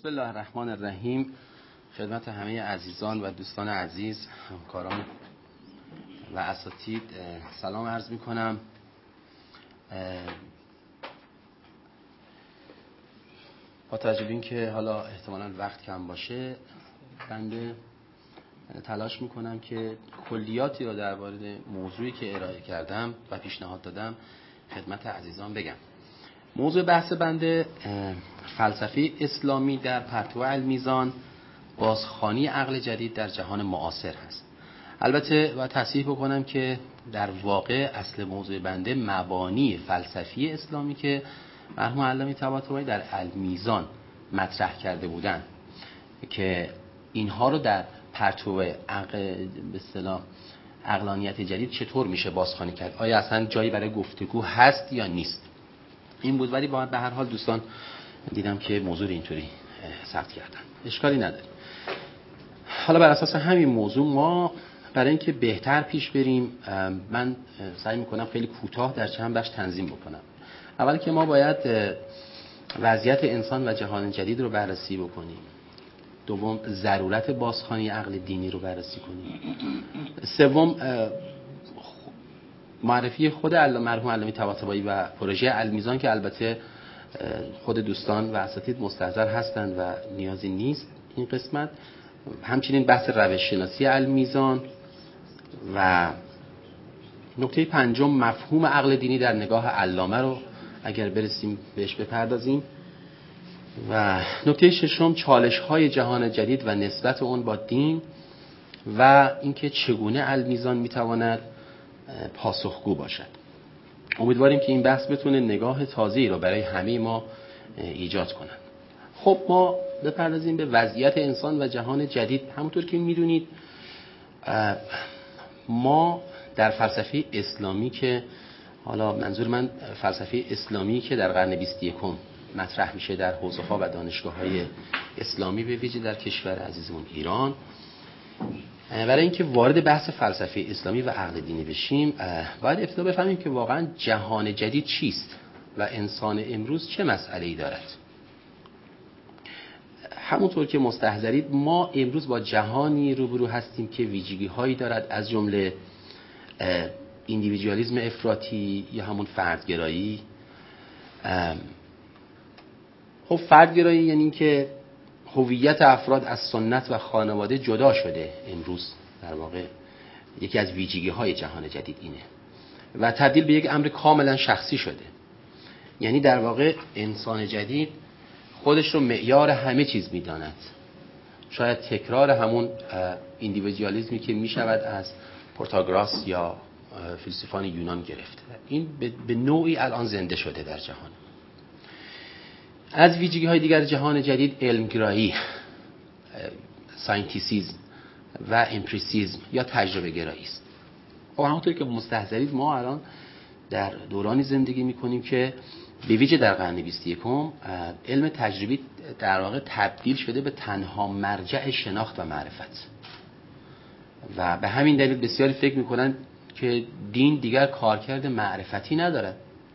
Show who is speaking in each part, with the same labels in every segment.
Speaker 1: بسم الله الرحمن الرحیم. خدمت همه عزیزان و دوستان عزیز، همکاران و اساتید سلام عرض می کنم. با توجه به اینکه حالا احتمالاً وقت کم باشه، بنده تلاش میکنم که کلیاتی رو درباره موضوعی که ارائه کردم و پیشنهاد دادم خدمت عزیزان بگم. موضوع بحث بنده فلسفه اسلامی در پرتو المیزان، بازخوانی عقل جدید در جهان معاصر هست. البته باید تصحیح بکنم که در واقع اصل موضوع بنده مبانی فلسفی اسلامی که مرحوم علامه طباطبایی در المیزان مطرح کرده بودند که اینها رو در پرتو به اصطلاح عقلانیت جدید چطور میشه بازخوانی کرد، آیا اصلا جایی برای گفتگو هست یا نیست. این بود، ولی به هر حال دوستان دیدم که موضوع اینطوری ثبت کردن، اشکالی نداره. حالا بر اساس همین موضوع ما برای اینکه بهتر پیش بریم، من سعی میکنم خیلی کوتاه در چند بخش تنظیم بکنم. اول که ما باید وضعیت انسان و جهان جدید رو بررسی بکنیم. دوم، ضرورت بازخوانی عقل دینی رو بررسی کنیم. سوم، معرفی خود مرحوم علامه طباطبایی و پروژه المیزان که البته خود دوستان و اساتید مستحضر هستند و نیازی نیست این قسمت. همچنین بحث روش شناسی المیزان و نکته پنجم مفهوم عقل دینی در نگاه علامه رو اگر برسیم بهش بپردازیم و نکته ششم چالش‌های جهان جدید و نسبت اون با دین و اینکه چگونه المیزان میتواند پاسخگو باشد. امیدواریم که این بحث بتونه نگاه تازه‌ای رو برای همه ما ایجاد کنه. خب ما بپردازیم به وضعیت انسان و جهان جدید. همونطور که میدونید ما در فلسفه اسلامی که حالا منظور من فلسفه اسلامی که در قرن 21 مطرح میشه در حوزه‌ها و دانشگاه‌های اسلامی، به ویژه در کشور عزیزمون ایران، برای اینکه وارد بحث فلسفه اسلامی و عقل دینی بشیم باید ابتدا بفهمیم که واقعا جهان جدید چیست و انسان امروز چه مسئله‌ای دارد. همونطور که مستحضرید ما امروز با جهانی روبرو هستیم که ویژگی‌هایی دارد، از جمله ایندیویدوالیسم افراطی یا همون فردگرایی. خب فردگرایی یعنی که هویت افراد از سنت و خانواده جدا شده. امروز در واقع یکی از ویژگی‌های جهان جدید اینه و تبدیل به یک امر کاملا شخصی شده. یعنی در واقع انسان جدید خودش رو معیار همه چیز می‌داند. شاید تکرار همون ایندیویدوالیسمی که می‌شود از پروتاگوراس یا فیلسوفان یونان گرفت. این به نوعی الان زنده شده در جهان. از ویژگی‌های دیگر جهان جدید علمگرایی، ساینتیسیزم و امپریسیزم یا تجربه گرایی است. و همونطور که مستحضرید ما الان در دورانی زندگی می‌کنیم که به ویژه در قرن 21 علم تجربی در واقع تبدیل شده به تنها مرجع شناخت و معرفت و به همین دلیل بسیاری فکر می‌کنند که دین دیگر کارکرد معرفتی ندارد.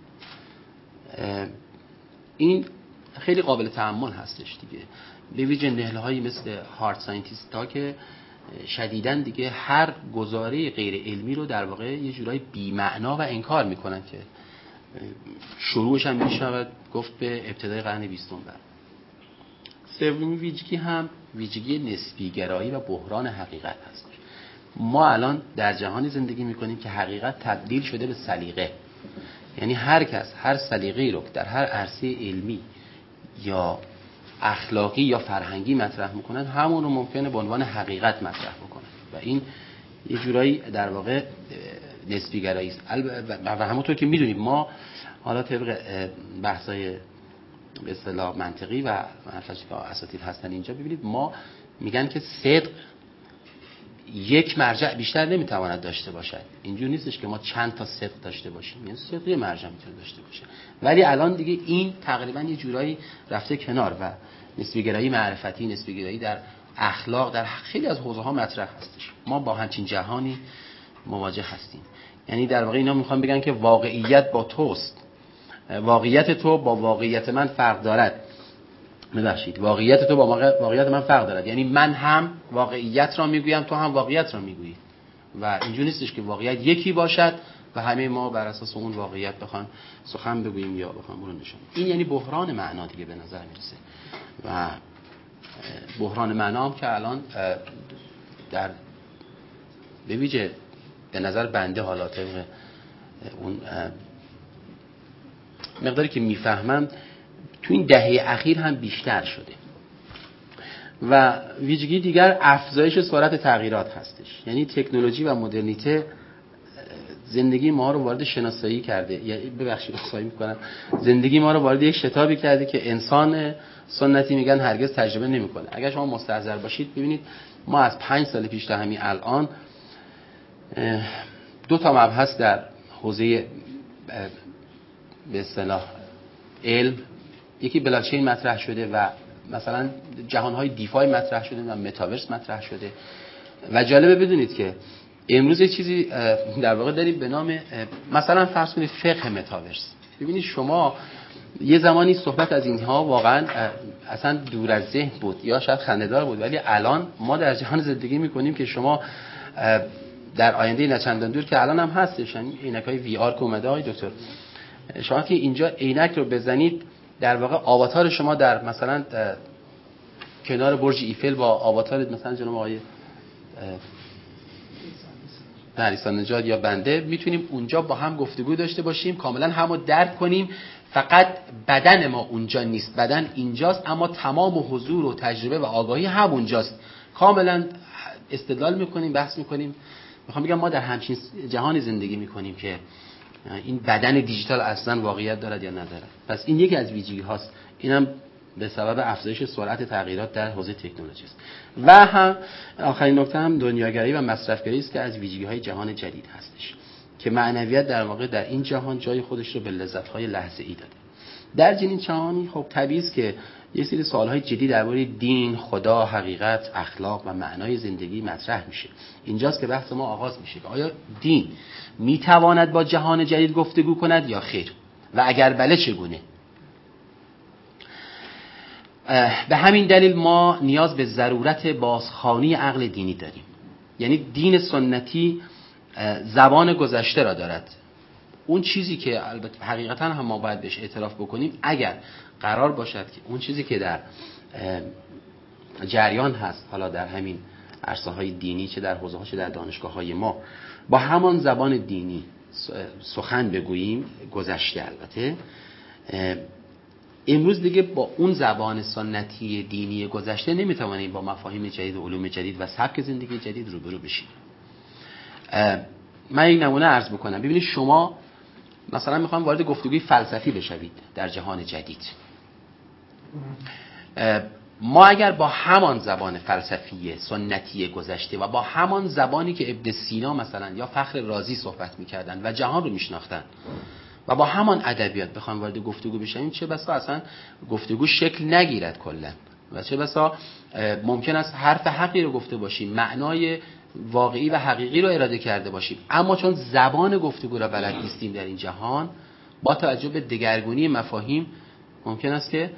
Speaker 1: این خیلی قابل تأمل هستش دیگه، به ویژه نهل‌هایی مثل هارد ساینتیست ها که شدیداً دیگه هر گزاره غیر علمی رو در واقع یه جورایی بی‌معنا و انکار میکنن که شروعش هم میشود گفت به ابتدای قرن 20 بعد. سومین ویژگی هم ویژگی نسبی گرایی و بحران حقیقت هست. ما الان در جهانی زندگی میکنیم که حقیقت تبدیل شده به سلیقه. یعنی هر کس هر سلیقه‌ای رو در هر عرصه علمی یا اخلاقی یا فرهنگی مطرح میکنن همون رو ممکنه به عنوان حقیقت مطرح بکنن و این یه جورایی در واقع نسبی گرایی است. و همونطور که میدونیم ما حالا طبق بحث‌های به اصطلاح منطقی و حرفش که اساتید هستن اینجا ببینید ما میگن که صدق یک مرجع بیشتر نمیتواند داشته باشد. اینجوری نیستش که ما چند تا صدق داشته باشیم، یعنی صدق یه مرجع میتونه داشته باشه. ولی الان دیگه این تقریبا یه جورایی رفته کنار و نسبی گرایی معرفتی، نسبی گرایی در اخلاق در خیلی از حوزه‌ها مطرح هستش. ما با همچین جهانی مواجه هستیم. یعنی در واقع اینا میخوان بگن که واقعیت با توست، واقعیت تو با واقعیت من فرق دارد. ببخشید واقعیت تو با واقعیت من فرق دارد، یعنی من هم واقعیت را میگویم، تو هم واقعیت را میگویی و اینجوری نیستش که واقعیت یکی باشد و همه ما بر اساس اون واقعیت بخوام سخن بگوییم یا بخوام اون رو نشون. این یعنی بحران معنا دیگه به نظر میرسه و بحران معنا هم که الان در به ویژه به نظر بنده حالا طبق اون مقداری که میفهمم تو این دهه اخیر هم بیشتر شده و ویژگی دیگر افزایش سرعت تغییرات هستش. یعنی تکنولوژی و مدرنیته زندگی ما رو وارد شناسایی کرده، یعنی ببخشید خواهی میکنم، زندگی ما رو وارد یک شتابی کرده که انسان سنتی میگن هرگز تجربه نمیکنه. اگر شما مستحضر باشید ببینید ما از 5 سال پیش تا همین الان 2 تا مبحث در حوزه به اصطلاح علم، یکی بلاکچین مطرح شده و مثلا جهانهای دیفای مطرح شده و متاورس مطرح شده و جالبه بدونید که امروز یه چیزی در واقع داریم به نام مثلا فرض کنید فقه متاورس. ببینید شما یه زمانی صحبت از اینها واقعا اصلا دور از ذهن بود یا شاید خنده‌دار بود، ولی الان ما در جهان زندگی می‌کنیم که شما در آینده نچندان دور که الان هم هستش، عینک‌های وی آر که اومده های دکتر، شما که اینجا عینک رو بزنید در واقع آواتار شما در مثلا کنار برج ایفل با آواتار مثلا جناب آقای عیسی نژاد یا بنده میتونیم اونجا با هم گفتگو داشته باشیم، کاملا همو درک کنیم. فقط بدن ما اونجا نیست، بدن اینجاست، اما تمام حضور و تجربه و آگاهی هم اونجاست. کاملا استدلال میکنیم، بحث میکنیم. میخوام بگم ما در همچین جهانی زندگی میکنیم که این بدن دیجیتال اصلا واقعیت دارد یا ندارد. پس این یکی از ویژگی هاست، اینم به سبب افزایش سرعت تغییرات در حوزه تکنولوژی است. و هم آخرین نکته هم دنیاگرایی و مصرفگرایی است که از ویژگی‌های جهان جدید هستش که معنویت در واقع در این جهان جای خودش رو به لذت‌های لحظه‌ای داده. در چنین جهانی خب طبیعی است که یه سری سوال‌های جدی درباره دین، خدا، حقیقت، اخلاق و معنای زندگی مطرح میشه. اینجاست که بحث ما آغاز میشه که آیا دین میتواند با جهان جدید گفتگو کند یا خیر و اگر بله چگونه؟ به همین دلیل ما نیاز به ضرورت بازخوانی عقل دینی داریم. یعنی دین سنتی زبان گذشته را دارد. اون چیزی که البته حقیقتا هم ما باید بهش اعتراف بکنیم، اگر قرار باشد که اون چیزی که در جریان هست حالا در همین عرصه‌های دینی چه در حوزه‌ها چه در دانشگاه‌های ما با همان زبان دینی سخن بگوییم، گذشته البته، امروز دیگه با اون زبان سنتی دینی گذشته نمیتوانیم با مفاهیم جدید و علوم جدید و سبک زندگی جدید روبرو بشیم. من یک نمونه عرض بکنم. ببینید شما مثلا میخوام وارد گفتگوی فلسفی بشوید در جهان جدید، ما اگر با همان زبان فلسفی سنتی گذشته و با همان زبانی که ابن سینا مثلا یا فخر رازی صحبت میکردن و جهان رو میشناختن و با همان ادبیات بخوام وارد گفتگو بشیم، چه بسا اصلا گفتگو شکل نگیرد کلا و چه بسا ممکن است حرف حقی رو گفته باشیم، معنای واقعی و حقیقی رو اراده کرده باشیم، اما چون زبان گفتگو را بلد نیستیم در این جهان، با توجه به دگرگونی مفاهیم ممکن است که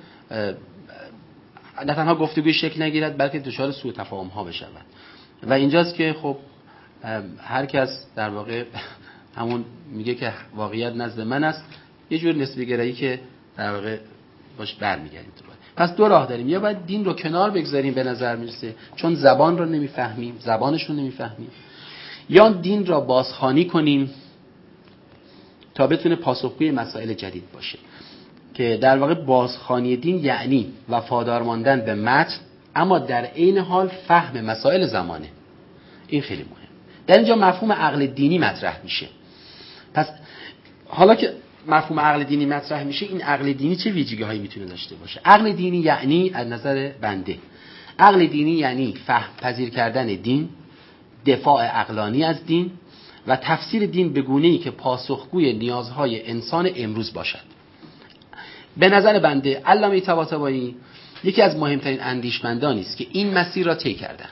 Speaker 1: نه تنها گفتگوی شکل نگیرد بلکه دچار سوء تفاهم ها بشود. و اینجاست که خب هر کس در واقع همون میگه که واقعیت نزد من است، یه جور نسبی گرایی که در واقع باش برمیگردیم. پس دو راه داریم، یا باید دین رو کنار بگذاریم به نظر میرسه چون زبان رو نمیفهمیم، زبانش رو نمیفهمیم، یا دین را بازخوانی کنیم تا بتونه پاسخگوی مسائل جدید باشه. که در واقع بازخوانی دین یعنی وفادار ماندن به متن اما در عین حال فهم مسائل زمانه. این خیلی مهم. در اینجا مفهوم عقل دینی مطرح میشه. پس حالا که مفهوم عقل دینی مطرح میشه، این عقل دینی چه ویژگی‌هایی میتونه داشته باشه؟ عقل دینی یعنی از نظر بنده، عقل دینی یعنی فهم پذیر کردن دین، دفاع عقلانی از دین و تفسیر دین به گونه‌ای که پاسخگوی نیازهای انسان امروز باشد. به نظر بنده علامه طباطبایی یکی از مهمترین اندیشمندانی است که این مسیر را طی کردن.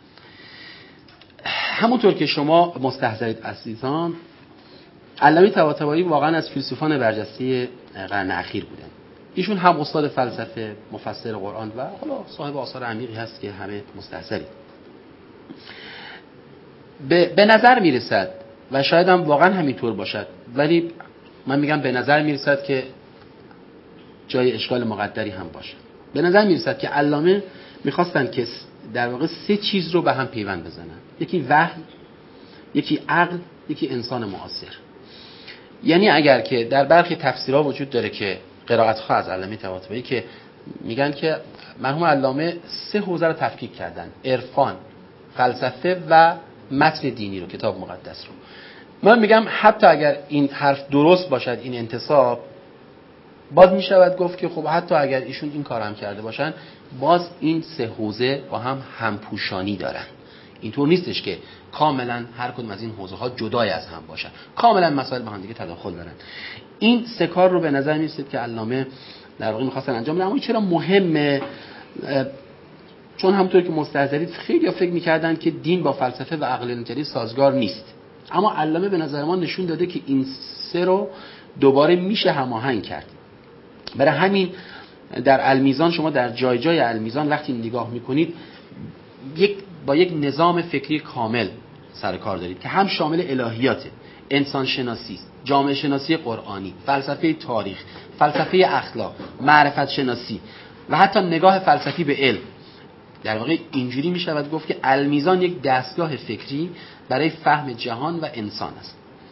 Speaker 1: همونطور که شما مستحضرید عزیزان، علامه طباطبایی واقعا از فیلسوفان برجسته قرن اخیر بودند ایشون هم استاد فلسفه، مفسر قرآن و حالا صاحب آثار عمیقی هست که همه مستحضرید. به نظر میرسد و شاید هم واقعا همینطور باشد، ولی من میگم به نظر میرسد که جای اشکال مقدری هم باشه. به نظر میرسد که علامه میخواستن که در واقع 3 چیز رو به هم پیوند بزنن: یکی وحی، یکی عقل، یکی انسان معاصر. یعنی اگر که در برخی تفسیرها وجود داره که قرائت‌ها از علامه طباطبایی که میگن که مرحوم علامه 3 حوزه رو تفکیک کردن: عرفان، فلسفه و متن دینی رو، کتاب مقدس رو. من میگم حتی اگر این حرف درست باشد، این انتساب، باز میشود گفت که خب حتی اگر ایشون این کار هم کرده باشن، باز این 3 حوزه با هم همپوشانی دارن. اینطور نیستش که کاملا هر کدوم از این حوزه ها جدای از هم باشن، کاملا مسائل با هم دیگه تداخل دارن. این 3 کار رو به نظر میرسید که علامه در واقع می‌خواستن انجام بدن. اما چرا مهمه؟ چون همونطور که مستحضرید خیلی فکر می‌کردن که دین با فلسفه و عقل انتزاعی سازگار نیست، اما علامه به نظر ما نشون داده که این 3 رو دوباره میشه هماهنگ کرد. برای همین در المیزان، شما در جای جای المیزان وقتی نگاه میکنید با یک نظام فکری کامل سر کار دارید که هم شامل الهیاته، انسان شناسی، جامعه شناسی قرآنی، فلسفه تاریخ، فلسفه اخلاق، معرفت شناسی و حتی نگاه فلسفی به علم. در واقع اینجوری میشود گفت که المیزان یک دستگاه فکری برای فهم جهان و انسان است.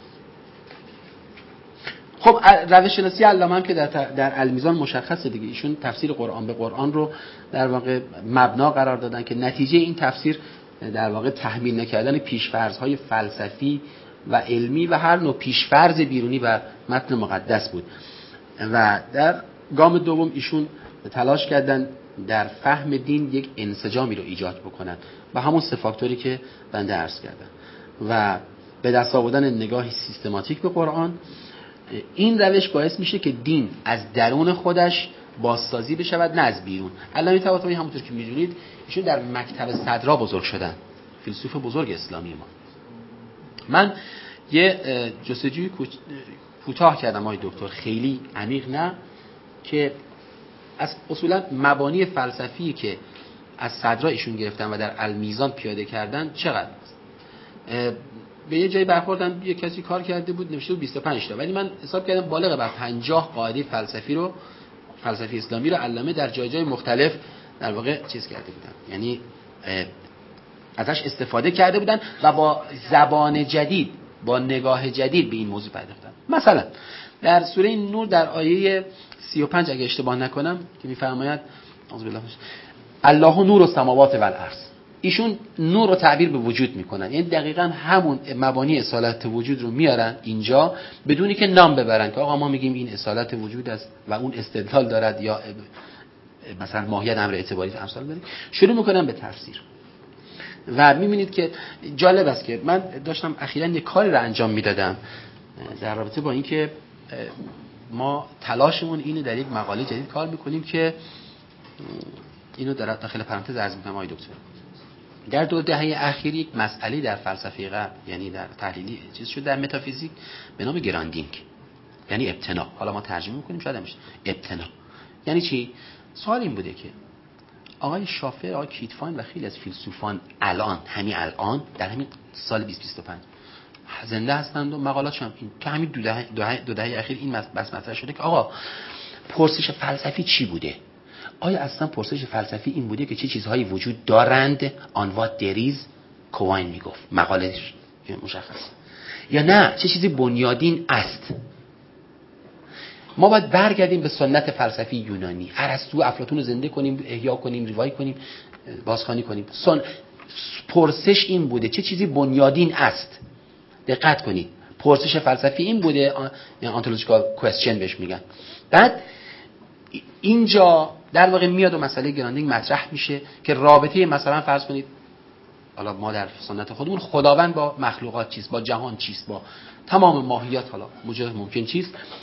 Speaker 1: خب روش شناسی علامه هم که در المیزان مشخصه دیگه. ایشون تفسیر قرآن به قرآن رو در واقع مبنا قرار دادن که نتیجه این تفسیر در واقع تحمیل نکردن پیش‌فرض‌های فلسفی و علمی و هر نوع پیش‌فرض بیرونی بر متن مقدس بود. و در گام دوم ایشون تلاش کردن در فهم دین یک انسجامی رو ایجاد بکنن با همون 3 فاکتوری که بنده عرض کردم و به دست آوردن نگاهی سیستماتیک به قرآن. این روش باعث میشه که دین از درون خودش بازسازی بشود، نه از بیرون. علامه طباطبایی همونطور که میدونید ایشون در مکتب صدرا بزرگ شدن، فیلسوف بزرگ اسلامی ما. من یه جستجوی کوتاه کردم آقای دکتر، خیلی عمیق نه، که از اصولا مبانی فلسفی که از صدرا ایشون گرفتن و در المیزان پیاده کردن چقدر به یه جایی برخوردم، یه کسی کار کرده بود نوشته بود 25 تا، ولی من حساب کردم بالغ بر 50 قاعده فلسفی اسلامی رو علامه در جای جای مختلف در واقع چیز کرده بودن، یعنی ازش استفاده کرده بودن و با زبان جدید، با نگاه جدید به این موضوع پرداختن. مثلا در سوره نور در آیه 35 اگه اشتباه نکنم که میفرماید الله نور السماوات و الارض، ایشون نور رو تعبیر به وجود میکنن، یعنی دقیقاً همون مبانی اصالت وجود رو میارن اینجا بدونی که نام ببرن که آقا ما میگیم این اصالت وجود است و اون استدلال دارد یا مثلا ماهیت امر اعتباری امثال داره، شروع میکنن به تفسیر. و میبینید که جالب است که من داشتم اخیراً یک کاری رو انجام میدادم در رابطه با اینکه ما تلاشمون اینه در یک مقاله جدید کار میکنیم که اینو در داخل پرانتز عرض میکنم آقای دکتر، در 2 دهه اخیر یک مسئله در فلسفه غرب، یعنی در تحلیلی چیز شد در متافیزیک به نام گراندینگ، یعنی ابتنا. حالا ما ترجمه میکنیم شاید همش ابتنا یعنی چی؟ سوال این بوده که آقای شافعی، آقای کیتفاین و خیلی از فیلسوفان همین الان در همین سال 2025 زنده هستند و مقالاتشون این تو همین 2 دهه اخیر این بس مطرح شده که آقا پرسش فلسفی چی بوده؟ آیا اصلا پرسش فلسفی این بوده که چه چیزهایی وجود دارند آن وات دریز کوواین میگفت مقالش مشخص، یا نه چه چیزی بنیادین است؟ ما باید برگردیم به سنت فلسفی یونانی، ارسطو افلاطون رو زنده کنیم، احیا کنیم، روایی کنیم، بازخوانی کنیم. پرسش این بوده چه چیزی بنیادین است. دقت کنید، پرسش فلسفی این بوده، یعنی ontological question بهش میگن. بعد اینجا در واقع میاد و مسئله گراندینگ مطرح میشه که رابطه مثلا فرض کنید حالا ما در سنت خودمون خداوند با مخلوقات چیست، با جهان چیست، با تمام ماهیات حالا موجود ممکن چیست،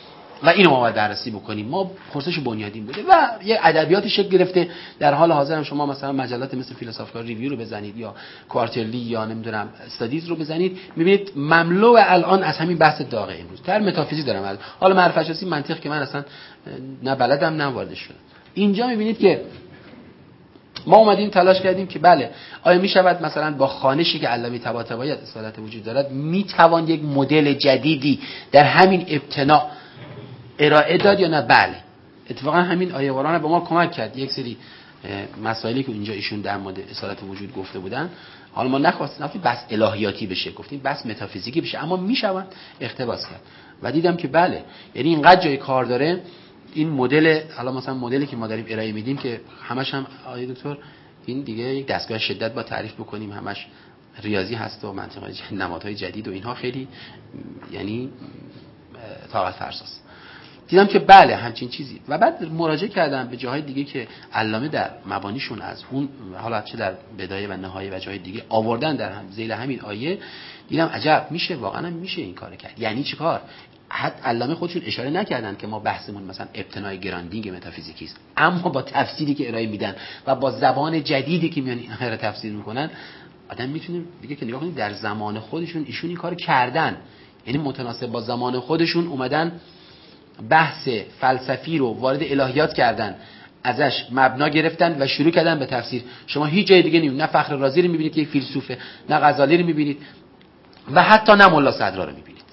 Speaker 1: و اینو ما باید بررسی بکنیم. ما پرسش بنیادین بوده و یه ادبیاتی شکل گرفته. در حال حاضر هم شما مثلا مجلات مثل فیلسوفیکال ریویو رو بزنید یا کوارترلی یا نمیدونم استادیز رو بزنید، میبینید مملو الان از همین بحث داغه امروز. در متافیزیک دارم حالا معرفت شناسی منطق که من اصلا نه بلدم نه واردش شدم. اینجا میبینید که ما اومدیم تلاش کردیم که بله آیا میشود مثلا با خوانشی که علامه طباطبایی از اصالت وجود دارد میتوان یک مدل جدیدی در همین ابتنا ارائه داد یا نه؟ بله. اتفاقا همین آیه قرآن به ما کمک کرد. یک سری مسائلی که اینجا ایشون در مورد اصالت وجود گفته بودن، حالا ما نخواستیم بس الهیاتی بشه، گفتیم بس متافیزیکی بشه، اما میشود اقتباس کرد و دیدم که بله، یعنی اینقدر جای کار داره این مدل. حالا مثلا مدلی که ما داریم ارائه میدیم که همش هم آقای دکتر این دیگه یک دستگاه شدت با تعریف بکنیم، همش ریاضی هست و منطق نمادهای جدید و اینها خیلی یعنی طاقت فرساست. دیدم که بله همچین چیزی و بعد مراجعه کردم به جاهای دیگه که علامه در مبانیشون از اون حالا چه در بدایه و نهایه و جای دیگه آوردن در ذیل همین آیه، دیدم عجب میشه، واقعا میشه این کارو کرد. یعنی چی کار؟ حتی علامه خودشون اشاره نکردن که ما بحثمون مثلا ابتنای گراندینگ متافیزیکی است، اما با تفسیری که ارائه میدن و با زبان جدیدی که میان اینها رو تفسیر میکنن، آدم میتونه دیگه که نگاه کنید در زمان خودشون ایشون این کارو کردن، یعنی متناسب با زمان خودشون اومدن بحث فلسفی رو وارد الهیات کردن، ازش مبنا گرفتن و شروع کردن به تفسیر. شما هیچ جای دیگه نه فخر رازی رو میبینید که یک فیلسوفه، نه غزالی رو میبینید و حتی نه ملا صدرا رو میبینید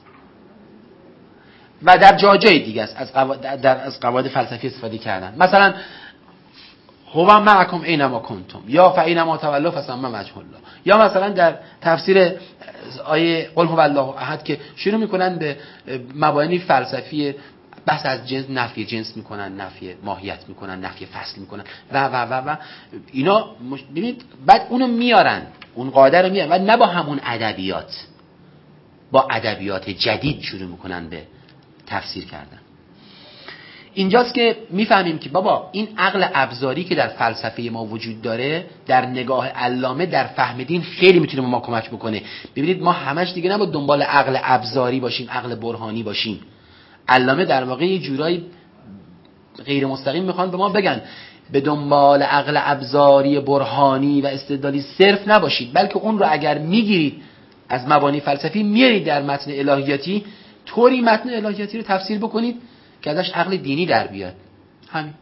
Speaker 1: و در جای دیگه است از قواعد فلسفی استفاده کردن. مثلا هو معکم اینما کنتم یا فاینما تولوا فثم وجه الله، یا مثلا در تفسیر آیه قل هو الله احد که شروع میکنن به مبانی فلسفی بحث از جنس، نفی جنس میکنن، نفی ماهیت میکنن، نفی فصل میکنن و اینا. ببینید بعد اونو میارن، اون قاعده رو میارن و نه با همون ادبیات، با ادبیات جدید شروع میکنن به تفسیر کردن. اینجاست که میفهمیم که بابا این عقل ابزاری که در فلسفه ما وجود داره در نگاه علامه در فهم دین خیلی میتونه ما کمک بکنه. ببینید ما همش دیگه نباید دنبال عقل ابزاری باشیم، عقل برهانی باشیم. علامه در واقع یه جورایی غیر مستقیم میخوان به ما بگن به دنبال عقل ابزاری برهانی و استدلالی صرف نباشید، بلکه اون رو اگر میگیرید از مبانی فلسفی میارید در متن الهیاتی، طوری متن الهیاتی رو تفسیر بکنید که ازش عقل دینی در بیاد. همین.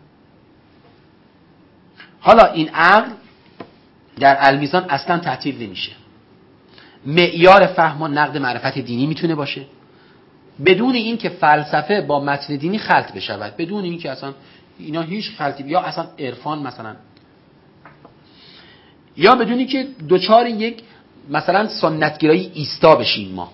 Speaker 1: حالا این عقل در المیزان اصلا تعطیل نمیشه، معیار فهم و نقد معرفت دینی میتونه باشه بدون این که فلسفه با متن دینی خلط بشود، بدون این که اصلا اینا هیچ خلطی، یا اصلا عرفان مثلا، یا بدونی که دوچار یک مثلا سنتگرایی ایستا بشیم ما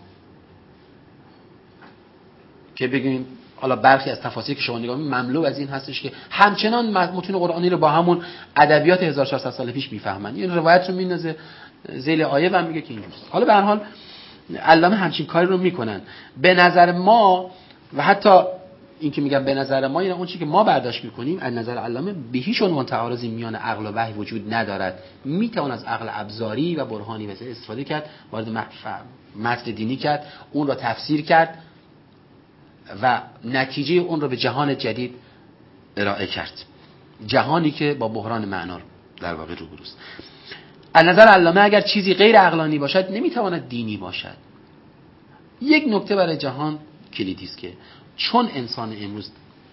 Speaker 1: که بگیم حالا برخی از تفاسیر که شما نگاه می‌کنید مملو از این هستش که همچنان متون قرآنی رو با همون ادبیات 1400 سال پیش میفهمن. این روایت رو میندازه ذیل آیه و میگه که اینجوریه. حالا به هر حال علامه همچین کاری رو میکنن. به نظر ما و حتی این که میگم به نظر ما، یعنی اون چیزی که ما برداشت میکنیم از نظر علامه به هیچ عنوان تعارضی میان عقل و وحی وجود ندارد. میتوان از عقل ابزاری و برهانی مثل استفاده کرد، وارد متن دینی کرد، اون رو تفسیر کرد و نتیجه اون رو به جهان جدید ارائه کرد، جهانی که با بحران معنا در واقع روبروست. از نظر علامه اگر چیزی غیر عقلانی باشد نمیتواند دینی باشد. یک نکته برای جهان کلیدی است که چون انسان امروز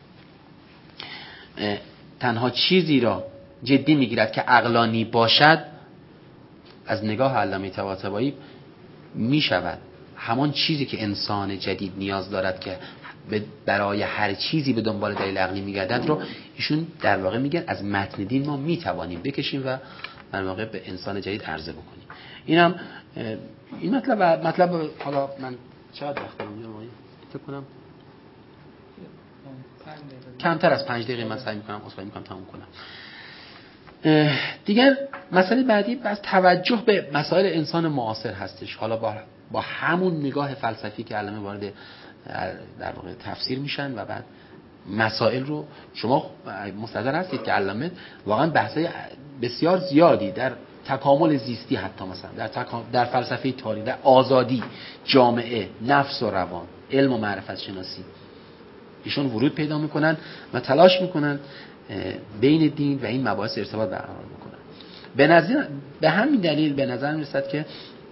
Speaker 1: تنها چیزی را جدی میگیرد که عقلانی باشد، از نگاه علامه طباطبایی میشود همان چیزی که انسان جدید نیاز دارد که برای هر چیزی به دنبال دلیل عقلی میگردد رو ایشون در واقع میگن از متن دین ما میتوانیم بکشیم و در واقع به انسان جدید عرضه بکنیم. اینم این مطلب حالا من چقدر وقت دارم فکر کنم کمتر از 5 دقیقه من سعی میکنم تموم کنم. دیگر مسئله بعدی از توجه به مسائل انسان معاصر هستش. حالا با همون نگاه فلسفی که علامه وارد در واقع تفسیر میشن و بعد مسائل رو شما مستحضر هستید که علامه واقعا بحثای بسیار زیادی در تکامل زیستی، حتی مثلا در فلسفه تاریخ، در آزادی، جامعه، نفس و روان، علم و معرفت شناسی ایشون ورود پیدا میکنن و تلاش میکنن بین دین و این مباحث ارتباط برقرار بکنن. به همین دلیل به نظر میرسد که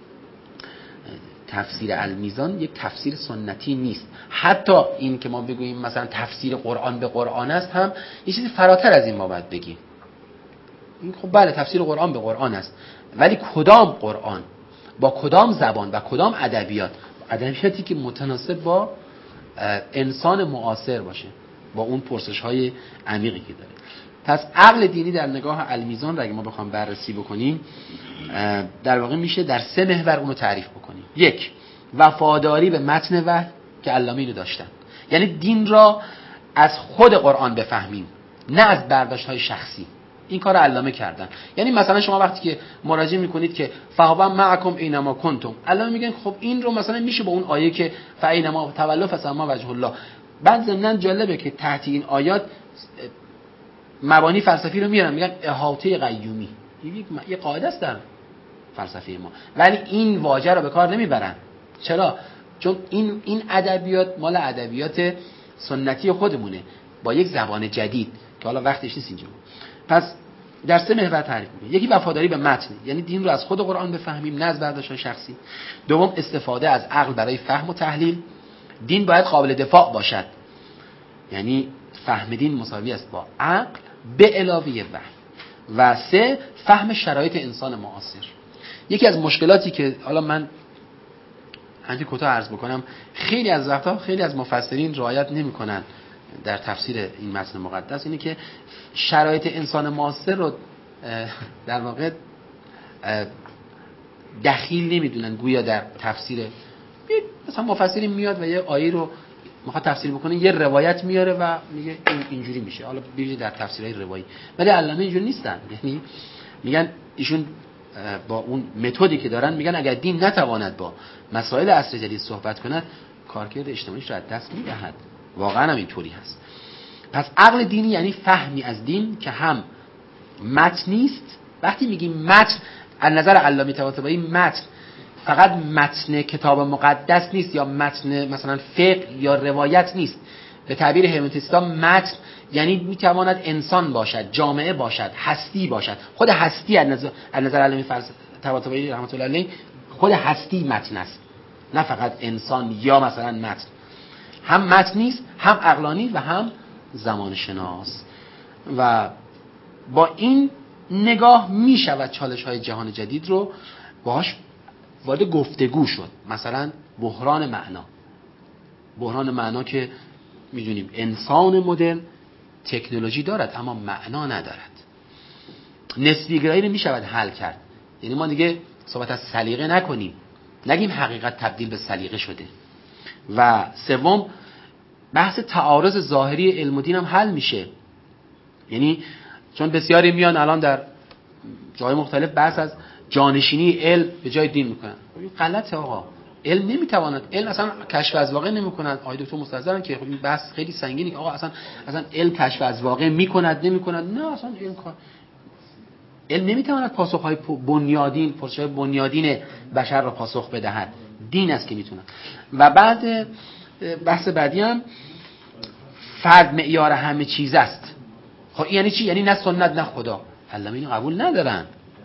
Speaker 1: تفسیر المیزان یک تفسیر سنتی نیست. حتی این که ما بگوییم مثلا تفسیر قرآن به قرآن است هم یه چیزی فراتر از این ما باید بگیم. این خب بله تفسیر قرآن به قرآن است، ولی کدام قرآن، با کدام زبان و کدام ادبیات، ادبیاتی که متناسب با انسان معاصر باشه، با اون پرسش‌های عمیقی که داره. پس عقل دینی در نگاه المیزان را اگه ما بخوام بررسی بکنیم، در واقع میشه در 3 محور اونو تعریف بکنیم. 1 وفاداری به متن وحی که علامه اینو داشتن، یعنی دین را از خود قرآن بفهمیم نه از برداشت‌های شخصی. این کار علامه کردن. یعنی مثلا شما وقتی که مراجعه میکنید که فهو معکم اینما کنتم، علامه میگن خب این رو مثلا میشه با اون آیه که فاینما تولوا فثم وجه الله. بعد ضمن جالبه که تحت این آیات مبانی فلسفی رو میارن، میگن احاطه قیومی، یه قاعده است در فلسفه ما، ولی این واژه رو به کار نمیبرن. چرا؟ چون این ادبیات مال ادبیات سنتی خودمونه با یک زبان جدید که حالا وقتش نیست اینجا. پس در 3 محور تعریف می‌کنه. یکی وفاداری به متن، یعنی دین رو از خود قرآن بفهمیم نه از برداشت‌های شخصی. دوم استفاده از عقل برای فهم و تحلیل، دین باید قابل دفاع باشد، یعنی فهم دین مساوی است با عقل به علاوه وحی. و 3 فهم شرایط انسان معاصر. یکی از مشکلاتی که حالا من همین کوتاه عرض بکنم، خیلی از وقتا خیلی از مفسرین رعایت نمی‌کنن در تفسیر این متن مقدس، اینه که شرایط انسان معاصر رو در واقع دخیل نمیدونن، گویا در تفسیر مثلا مفسری میاد و یه آیه رو میخواد تفسیر بکنه، یه روایت میاره و میگه اینجوری میشه، حالا بیشتر در تفسیرهای روایی. ولی علامه اینجوری نیستن، یعنی میگن ایشون با اون متدی که دارن میگن اگر دین نتواند با مسائل عصر جدید صحبت کنه، کارکرد اجتماعیش رو از دست میدهد. واقعا هم اینطوری هست. پس عقل دینی یعنی فهمی از دین که هم متن نیست. وقتی میگیم متن از نظر علامه طباطبایی، متن فقط متن کتاب مقدس نیست یا متن مثلا فقه یا روایت نیست. به تعبیر هرمنوتیستا متن یعنی میتواند انسان باشد، جامعه باشد، هستی باشد. خود هستی از نظر علامه طباطبایی رحمت الله علیه، خود هستی متن است، نه فقط انسان یا مثلا متن. هم متن نیست، هم عقلانی و هم زمان شناس. و با این نگاه می شود چالش های جهان جدید رو باهاش وارد گفتگو شد. مثلا بحران معنا که میدونیم انسان مدرن تکنولوژی دارد اما معنا ندارد. نسبی گرایی رو می شود حل کرد، یعنی ما دیگه صحبت از سلیقه نکنیم، نگیم حقیقت تبدیل به سلیقه شده. و سوم بحث تعارض ظاهری علم و دین هم حل میشه، یعنی چون بسیاری میان الان در جای مختلف بحث از جانشینی علم به جای دین میکنن. غلطه آقا، علم نمیتواند، علم اصلا کشف از واقع نمیکند. آقای دکتر مستظرن که این بحث خیلی سنگینه، آقا اصلا علم کشف از واقع میکند نمیکند. نه اصلا علم نمیتواند پاسخهای بنیادین بشر را پاسخ بدهد، دین است که میتونه. و بعد بحث بعدی هم فرد معیار همه چیز است. خب یعنی چی؟ یعنی نه سنت نه خدا. علامه اینو قبول ندارن.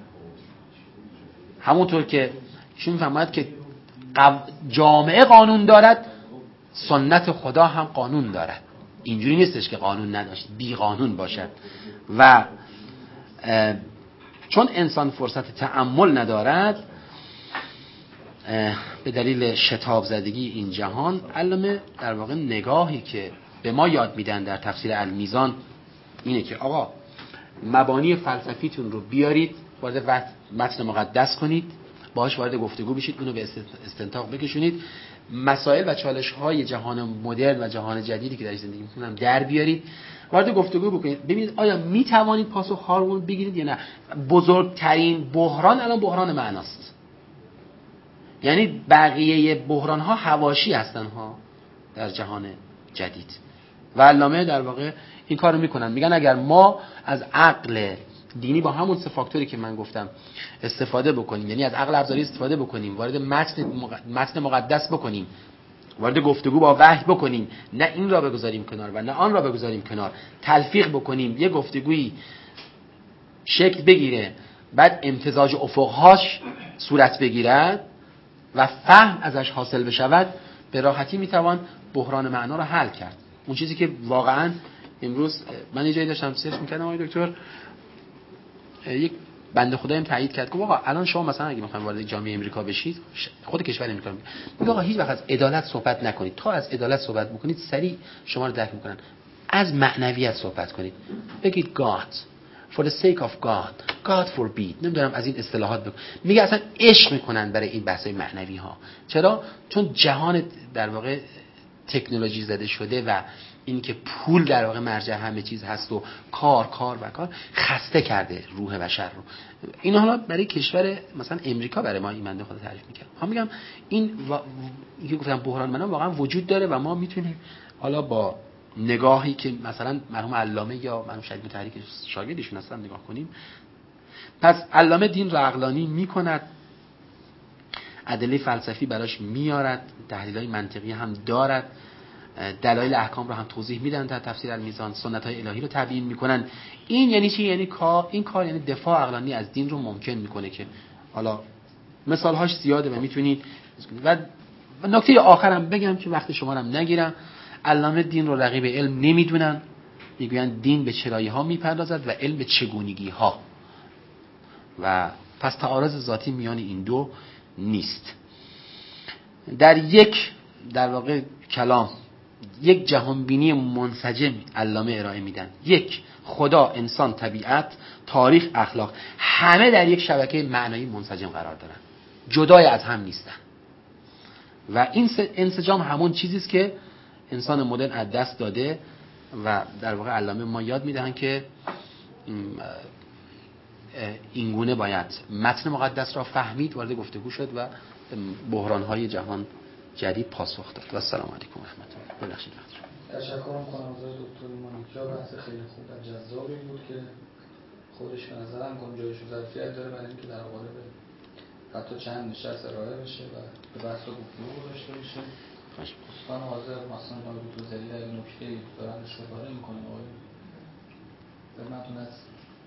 Speaker 1: همونطور که ایشون میفهمد که جامعه قانون دارد، سنت خدا هم قانون دارد. اینجوری نیستش که قانون نداشت بی قانون باشد. و چون انسان فرصت تأمل ندارد به دلیل شتاب زدگی این جهان، علامه در واقع نگاهی که به ما یاد میدن در تفسیر المیزان اینه که آقا مبانی فلسفیتون رو بیارید وارد متن مقدس کنید، باهاش وارد گفتگو بشید، اونو به استنتاق بکشونید، مسائل و چالش‌های جهان مدرن و جهان جدیدی که در زندگی می‌کنم در بیارید، وارد گفتگو بکنید، ببینید آیا میتوانید پاسخ‌ها رو بگیرید یا نه. بزرگترین بحران الان بحران معناست، یعنی بقیه بحران‌ها حواشی هستن ها در جهان جدید. و علامه در واقع این کارو میکنن، میگن اگر ما از عقل دینی با همون سه فاکتوری که من گفتم استفاده بکنیم، یعنی از عقل ابزاری استفاده بکنیم، وارد متن مقدس بکنیم، وارد گفتگو با وحی بکنیم، نه این را بگذاریم کنار و نه آن را بگذاریم کنار، تلفیق بکنیم، یه گفتگویی شکل بگیره، بعد امتزاج افقهاش صورت بگیرد و فهم ازش حاصل بشود، به راحتی میتوان بحران معنا را حل کرد. اون چیزی که واقعا امروز من یه جایی داشتم سرچ میکردم آقای دکتر، یک بنده خدایم تایید کرد که آقا الان شما مثلا اگه میخواید وارد جامعه امریکا بشید، خود کشور امریکا میگه آقا هیچ وقت از عدالت صحبت نکنید، تا از عدالت صحبت بکنید سریع شما رو درک میکنن. از معنویت صحبت کنید، بگید God for the sake of God forbid، نمیدونم از این اصطلاحات میگه اصلا عشق میکنن برای این بحثای معنوی ها. چرا؟ چون جهان در واقع تکنولوژی زده شده و این که پول در واقع مرجع همه چیز هست و کار خسته کرده روح بشر رو. این حالا برای کشور مثلا امریکا برای ما این بنده خدا تعریف میکنم. من میگم این که گفتم بحران معنا واقعا وجود داره و ما میتونیم حالا با نگاهی که مثلا مرحوم علامه یا مرحوم شهید تحریک شاگردشون هستن نگاه کنیم. پس علامه دین رو عقلانی میکند، ادله فلسفی براش میارد، تحلیل‌های منطقی هم دارد، دلایل احکام رو هم توضیح میدن در تفسیر المیزان، سنت‌های الهی رو تبیین میکنن. این یعنی چی؟ یعنی این کار یعنی دفاع عقلانی از دین رو ممکن میکنه که حالا مثال‌هاش زیاده و میتونید. و نکته آخرم بگم که وقت شما رو هم نگیرم، علامه دین رو رقیب علم نمیدونن، میگویند دین به چرایی ها میپردازد و علم به چگونگی ها، و پس تعارض ذاتی میان این دو نیست. در واقع کلام یک جهانبینی منسجم علامه ارائه میدن. یک، خدا، انسان، طبیعت، تاریخ، اخلاق، همه در یک شبکه معنایی منسجم قرار دارن، جدای از هم نیستن. و این انسجام همون چیزی است که انسان مدرن از دست داده و در واقع علامه ما یاد میدهن که اینگونه باید متن مقدس را فهمید، وارد گفتگو شد و بحران‌های جهان جدید پاسخ داد. و السلام علیکم و رحمت الله. ببخشید.
Speaker 2: تشکر می‌کنم از دکتر مانیکیا، بحث خیلی خوب و جذابی بود که خودش به نظرم گنجایش و ظرفیت داره برای اینکه در قالب حتی چند نشست ارائه بشه و به بحث گفتگو داشته بشه. دوستان حاضر مثلا آقای دکتر زلیل اگه نکته‌ای دارن اشاره می‌کنن آقای خدمتتون هست.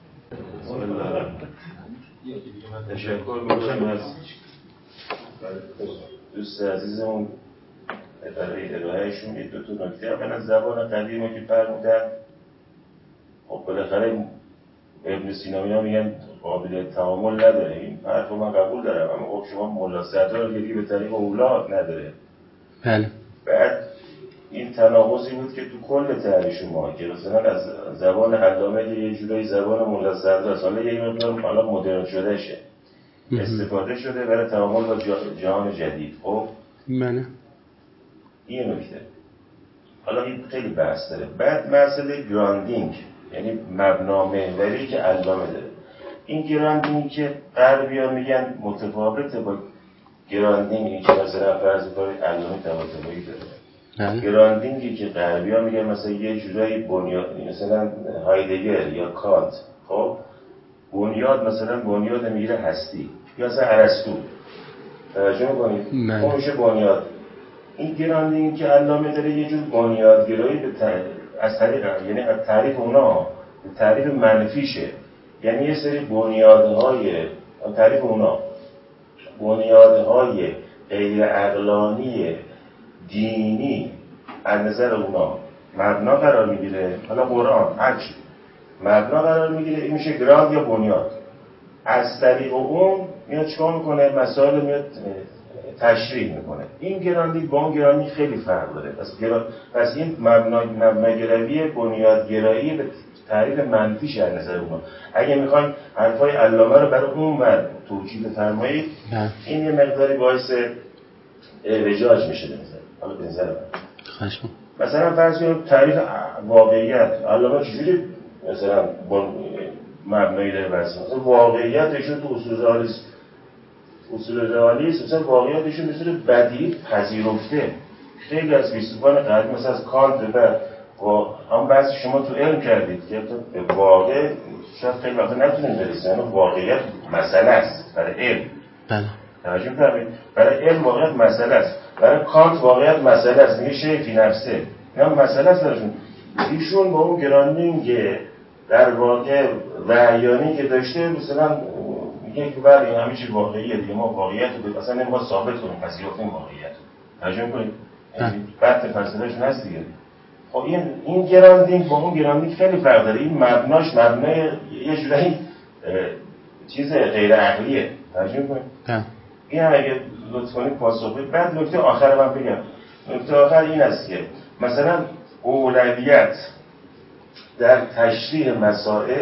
Speaker 3: تشکر می‌کنم از دوست عزیزمون برای ارائهشون. یه دو تا نکته اول از زبان قدیمی که فرمودن، خب بالاخره ابن سینا اینا میگن قابلیت تعامل نداره، این حرفو من قبول دارم، اما خب شما مولا سردار دیگه به طریق اولاد نداره.
Speaker 1: بله.
Speaker 3: بعد این تناقضی بود که تو کل تعریف شما که مثلا از زبان علامه یه جورایی زبان مولا سردار است، حالا یه مقدار حالا مدرن شده شه استفاده شده برای تعامل با جهان جدید. خب
Speaker 1: بله.
Speaker 3: این نکته. حالا این خیلی بحث داره. بعد مسئله گراندینگ، یعنی مبنا محوری که علامه داره. این گراندینگ که غربی‌ها میگن متفاوته با گراندینگی که مثلا فرض کنید علامه طباطبایی داره. گراندینگی که غربی‌ها میگن مثلا یه جورایی بنیاد، مثلا هایدگر یا کانت، خب بنیاد مثلا بنیاد میگیره هستی، یا مثلا ارسطو، توجه می‌کنید اون میشه بنیاد. این گراندینگ که علامه داره یه جور بنیادگرایی از طریق، یعنی از تعریف اونا تعریف منفیشه، یعنی یه سری بنیادهای تعریف اونا بنیادهای غیر عقلانی دینی از نظر اونا مبنا قرار میگیره. حالا قرآن هر چی مبنا قرار میگیره، این میشه گراند یا بنیاد. از طریق اون میاد چیکار میکنه؟ مسائل میاد تشریح میکنه. این گراندینگ با اون گراندینگ خیلی فرق داره. پس این مبناگرایی بنیادگرایی به تعریف منفیش از نظر اونا. اگه میخواین حرفای علامه رو برای اون ور توجیه بفرمایید، این یه مقداری باعث اعوجاج میشه حالا به نظر من. مثلا فرض کنید تعریف واقعیت، علامه چجوری مثلا مبنایی داره برسه؟ مثلا واقعیتشون تو اصول رئالیسم مثلا واقعیتشون مثل بدیهی پذیرفته. خیلی از فیلسوفان قدیم مثلا از کانت بعد هم بحث شما تو علم کردید که به واقع شاید خیلی وقتا نتونیم برسیم، یعنی واقعیت مسئله است برای علم.
Speaker 1: بله.
Speaker 3: توجه می‌فرمایید؟ برای علم واقعیت مسئله است. برای کانت واقعیت مسئله است، میگه شیء فی نفسه، اینا مسئله است براشون. ایشون با اون گراندینگ در واقع وحیانی که داشته مثلا میگه که بعد این همه چیز واقعیه دیگه، ما واقعیت رو اصلا نمیخواد ثابت کنیم، پذیرفتیم واقعیت رو ترجمه کنیم، بعد فلسفه‌شون هست دیگه. خب این گراندینگ با اون گراندینگ خیلی فرق داره. این مبناش مبنای یه جورایی چیز غیر عقلیه، ترجمه کنیم. این هم اگه لطف کنید پاسخ بدید. بعد نکته آخر من بگم، نکته آخر این است که مثلا اولویت در تشریح مسائل،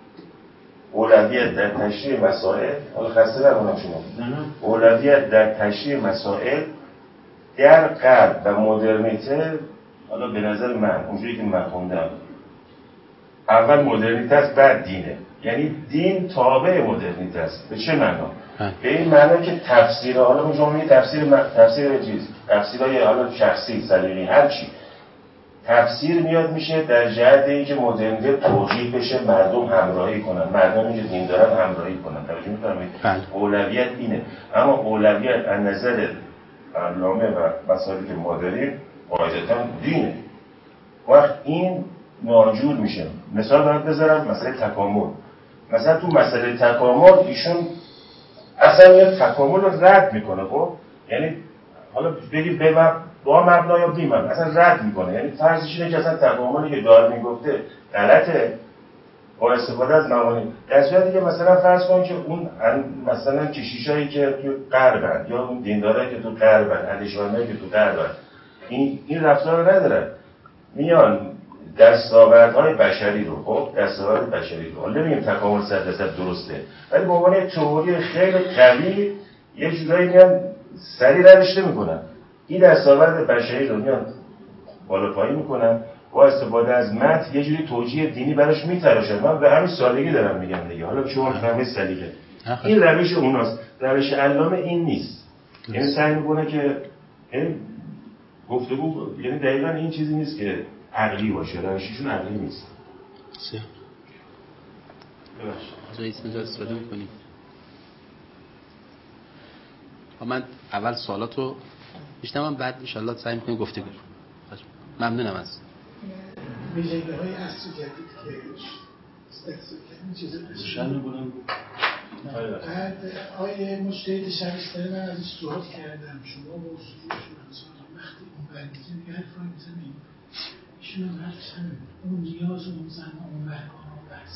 Speaker 3: حالا خسته نکنم شما، اولویت در تشریح مسائل در غرب و مدرنیته، حالا به نظر من اونجوری که من خوندم اول مدرنیته است بعد دینه، یعنی دین تابع مدرنیته است. به چه معنا؟ به این معنا که تفسیر، حالا اون جمله تفسیرهای حالا شخصی سلیقه‌ای هر چی تفسیر میاد میشه در جهت اینکه مدرنیته توجیه بشه، مردم همراهی کنن، مردمی که دین دارن همراهی کنن. توجه می‌فرمایید؟ اولویت اینه. اما اولویت از نظر علامه و مسائلی که ما داریم قاعدتاً دینه. وقت این ناجور میشه. مثال برات بذارم، مسئله تکامل. مثلا تو مسئله تکامل ایشون اصلا یه تکامل رو رد میکنه. خب یعنی حالا بگیم با مبنا یا بی مبنا اصلا رد میکنه. یعنی فرضش اینه که اصلا تکاملی که دار میگفته غلطه با استفاده از موانع. در صورتی که مثلا فرض کن که اون مثلا کشیشایی که تو غربن یا اون دیندارایی که تو غربن، اندیشمندایی که تو غربن این رفتار رو ندارن، میان دستاوردهای بشری رو، خب دستاورد بشری رو، حالا نمیگم تکامل 100% درسته، ولی به عنوان تئوری خیلی قوی یه جورایی میان سریع ردش نمیکنن. این دستاورد بشری رو میان بالا پایین میکنن، با استفاده از متن یه جوری توجیه دینی براش میتراشن. من به همین سادگی دارم میگم دیگه، حالا شما فهمید سلیقه. این روش اوناست، روش علامه این نیست. یعنی سعی میکنه که گفتگو، یعنی دقیقاً این چیزی نیست که عقلی باشه، روششون عقلی نیست.
Speaker 1: رئیس مجلس استفاده میکنیم. من اول سوالاتو میشنوم، بعد ان شاء الله سعی میکنیم گفتگو کنیم. ممنونم از
Speaker 4: ویژگی‌های عصر جدید که استفاده کردن چیزا روشن بودن. بعد آیه مجتهد شریفتری من ازش سوال کردم، شما با اصولی شما وقتی اون برگیزه میگه حرفای میزنیم ایشون هم حرفش همین، اون نیاز و اون زن و اون مکان و بحث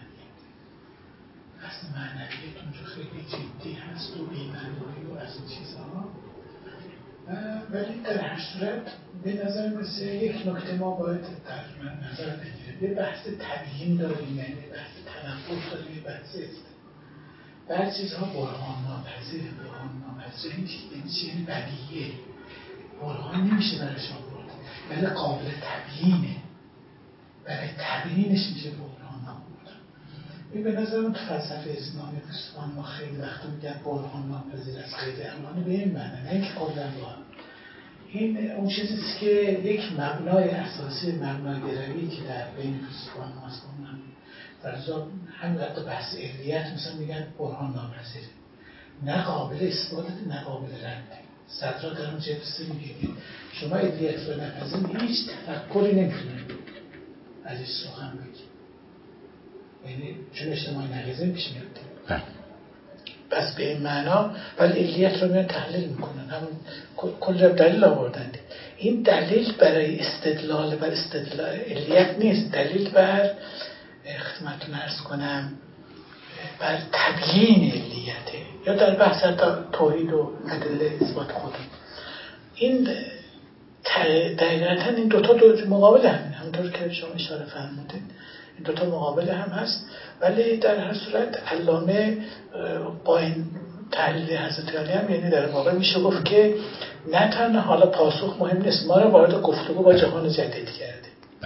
Speaker 4: معنویت اونجا خیلی جدی هست و بی‌معنایی و از این چیزها. ولی در هر صورت به نظر مثل یک نکته ما باید در نظر بگیریم، یه بحث تبیین داریم، یعنی بحث تنفس داریم، یه بحث بعضی چیزها برهان ناپذیر یعنی بدیهیه، برهان نمیشه برایش آورد، ولی قابل تبیینه، برای تبیینش میشه برهان آورد. این به نظر من تو فلسفه اسلامی دوستان ما خیلی وقتا میگن برهان ناپذیر از غیر امانی، به این معنی نه اینکه کلا با این اون چیزیست که یک مبنای اساسی، مبنای گروی که در بین فیلسوفان ماست، در ضمن همین حتی بحث علیت مثلا میگن برهان ناپذیر، نه قابل اثبات، نه قابل رد. صدرا در اون جلسه میگه شما علیت رو نپذیرید، هیچ تفکری نمیتونید ازش سخن بگید، یعنی چون اجتماعی نقیضه پیش میاد. پس به این معنا ولی علیت رو میان تحلیل میکنن، همون کل دلیل آوردن. این دلیل برای استدلال بر استدلال علیت نیست، دلیل بر خدمتتون عرض کنم بر تبیین علیته، یا در بحث توحید و ادله اثبات خود. این دقیقاً این دوتا مقابل همین، همونطور که شما اشاره فرمودید این دوتا مقابل هم هست. ولی در هر صورت علامه با این تحلیل حضرت علی هم، یعنی در واقع میشه گفت که نه تنها حالا پاسخ مهم نیست، ما رو وارد گفتگو با جهان جدید کرده.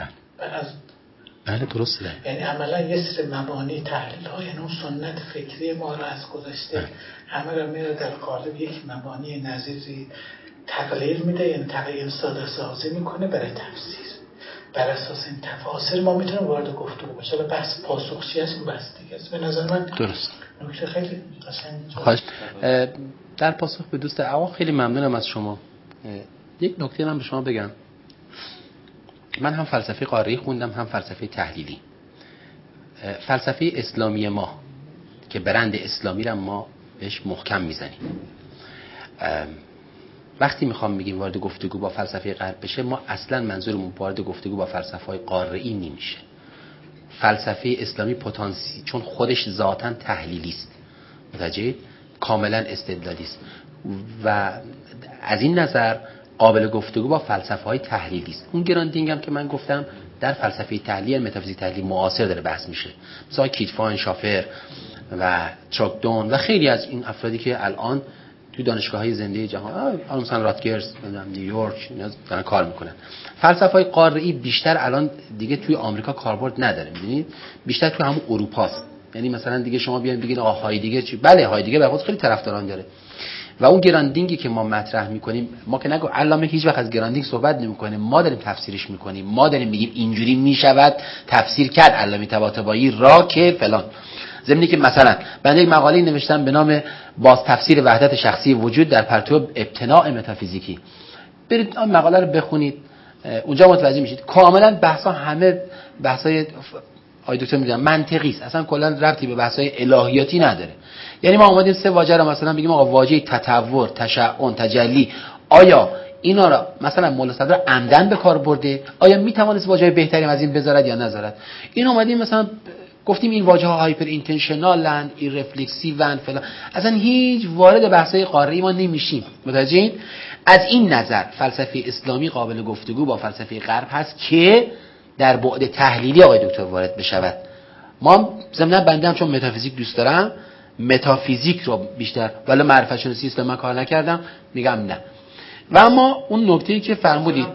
Speaker 1: بله درسته.
Speaker 4: یعنی عملا یه سری مبانی تحلیل ها، یعنی اون سنت فکری ما رو از گذشته همه رو میره در قالب یک مبانی نظیری تقلیل میده، یعنی تقلیل ساده سازی میکنه برای تفسیر. بر اساس این تفاسیر ما میتونیم وارد گفتگو بشه. حالا بحث پاسخ چی است؟ بحث دیگه است. به نظر من
Speaker 1: درست.
Speaker 4: نکته خیلی قشنگه.
Speaker 1: خواهش. در پاسخ به دوست آقا خیلی ممنونم از شما. یک نکته من به شما بگم. من هم فلسفه قاره‌ای خوندم هم فلسفه تحلیلی. فلسفه اسلامی ما که برند اسلامی را ما بهش محکم میزنیم، وقتی میخوام بگیم وارد گفتگو با فلسفه غرب بشه، ما اصلا منظورمون وارد گفتگو با فلسفه‌های قاره‌ای نمیشه. فلسفه اسلامی چون خودش ذاتاً تحلیلی است، متوجه، کاملا استدلالی است و از این نظر قابل گفتگو با فلسفه‌های تحلیلی است. اون گراندینگ هم که من گفتم در فلسفه تحلیل، متافیزیک تحلیل معاصر داره بحث میشه، مثلا کیتفاین، شافر و تروکدون و خیلی از این افرادی که الان تو دانشگاه‌های زنده جهان، مثلا راتگرز، نیویورک، اینا دارن کار میکنن. فلسفه‌های قاره‌ای بیشتر الان دیگه توی آمریکا کاربرد نداره، می‌دونید، بیشتر تو همون اروپاست. یعنی مثلا دیگه شما بیاین بگید آقا هایدگر چی؟ بله، هایدگر به خود خیلی طرفداران داره و اون گراندینگی که ما مطرح میکنیم، ما که نگو علامه هیچ وقت از گراندینگ صحبت نمیکنیم، ما داریم تفسیرش میکنیم، ما داریم میگیم اینجوری میشود تفسیر کرد علامه طباطبایی را که فلان. ضمنی که مثلا من یک مقاله نوشتم به نام باز تفسیر وحدت شخصی وجود در پرتو ابتناع متافیزیکی، برید اون مقاله رو بخونید، اونجا متوجه میشید کاملا بحثا همه بحثای آقای دکتر میگن منطقی است، اصلا کلا ربطی به بحثای الهیاتی نداره. یعنی ما اومدیم سه واژه رو مثلا بگیم آقا واژه تطور، تشعن، تجلی، آیا اینا را مثلا مولا صدر عمدن به کار برده؟ آیا میتوانست واژه بهتری از این بذارد یا نذارد؟ این اومدیم مثلا گفتیم این واژه ها هایپر اینتنشنالن، ایرفلکسیون فلان، اصلا هیچ وارد بحثای قاره‌ای ما نمیشیم، متوجهین؟ از این نظر فلسفه اسلامی قابل گفتگو با فلسفه غرب هست که در بعد تحلیلی آقای دکتر وارد بشود. ما ضمن بنده هم چون متافیزیک دوست دارم، متافیزیک رو بیشتر، ولی معرفت شناسی اسلام من کار نکردم، میگم نه. و اما اون نکته‌ای که فرمودید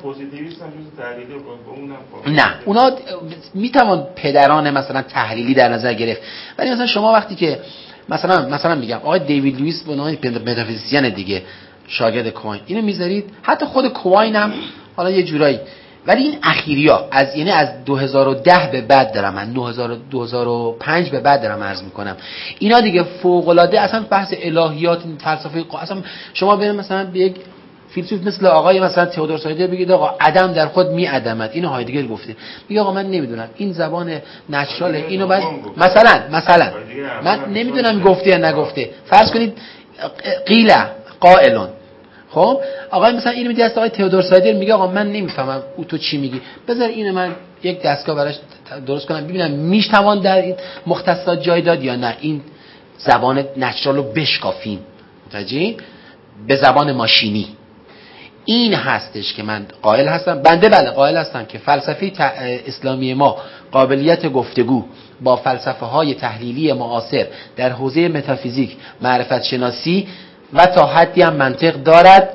Speaker 1: نه، اونا میتوان پدران مثلا تحلیلی در نظر گرفت، ولی مثلا شما وقتی که مثلا میگم آقای دیوید لوئیس به عنوان متافیزیسین دیگه شاگرد کوین اینو میذارید، حتی خود کوین هم حالا یه جورایی، ولی این اخیریا یعنی از 2010 به بعد دارم، من 2005 به بعد دارم عرض میکنم، اینا دیگه فوق العاده اصلا بحث الهیات، فلسفه اصلا شما برید مثلا به یک فیلسوف مثل آقای مثلا تئودور هایدگر بگید آقا عدم در خود می عدمد، اینو هایدگر گفته، میگه آقا من نمیدونم این زبان نچرال اینو بعد مثلا من نمیدونم گفته یا نگفته، فرض کنید قیل قائلون، خب آقای مثلا اینو میگه، آقای تئودور هایدگر میگه آقا من نمیفهمم او تو چی میگی، بذار اینو من یک دستگاه براش درست کنم ببینم میشتوان در این مختصات جای داد یا نه، این زبان نچرال رو بشکافیم، متوجه، به زبان ماشینی. این هستش که من قائل هستم، بنده بله قائل هستم که فلسفه اسلامی ما قابلیت گفتگو با فلسفه های تحلیلی معاصر در حوزه متافیزیک، معرفت شناسی و تا حدی هم منطق دارد،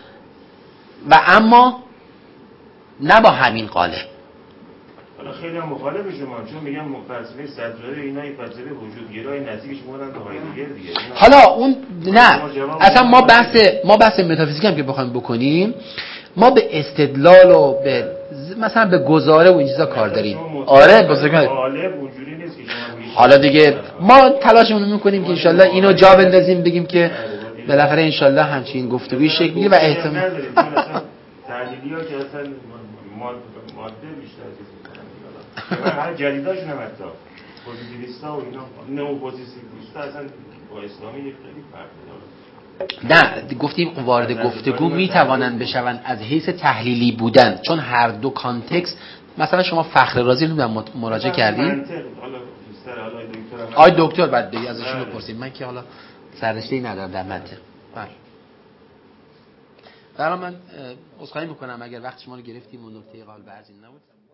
Speaker 1: و اما نه با همین قالب.
Speaker 3: حالا خیلی هم مخالف شما، چون میگم فلسفه صدرایی اینا این فلسفه وجودگرای نزدیکش مونن به هایدگر دیگه.
Speaker 1: حالا اون نه، اصلا ما بحث متافیزیک هم که بخوایم بکنیم، ما به استدلال و به مثلا به گزاره و این چیزا کار داریم. آره بزرگوار
Speaker 3: غالب اونجوری نیست که شما
Speaker 1: حالا دیگه ما تلاشمون میکنیم که ان شاءالله اینو جا بندازیم، بگیم که بالاخره ان شاءالله همچین گفتگوی شکل بگیره و احتمال
Speaker 3: تحلیلی‌ها که اصلا ماده بیشتر چیز من هر جدیداشون هم حتی پوزیتیویستا و اینا نو پوزیتیویستا اصلا با اسلامی خیلی فرق داره.
Speaker 1: نه گفتیم وارد گفتگو میتوانند بشوند از حیث تحلیلی بودن، چون هر دو کانتکست، مثلا شما فخر رازی رو مراجعه کردین، آقای دکتر بعد دیگه ازشون بپرسید، من که حالا سررشته‌ای ندارم در منطق. برای من عذرخواهی میکنم اگر وقت شما رو گرفتیم و نکته قابل ارزی نبود.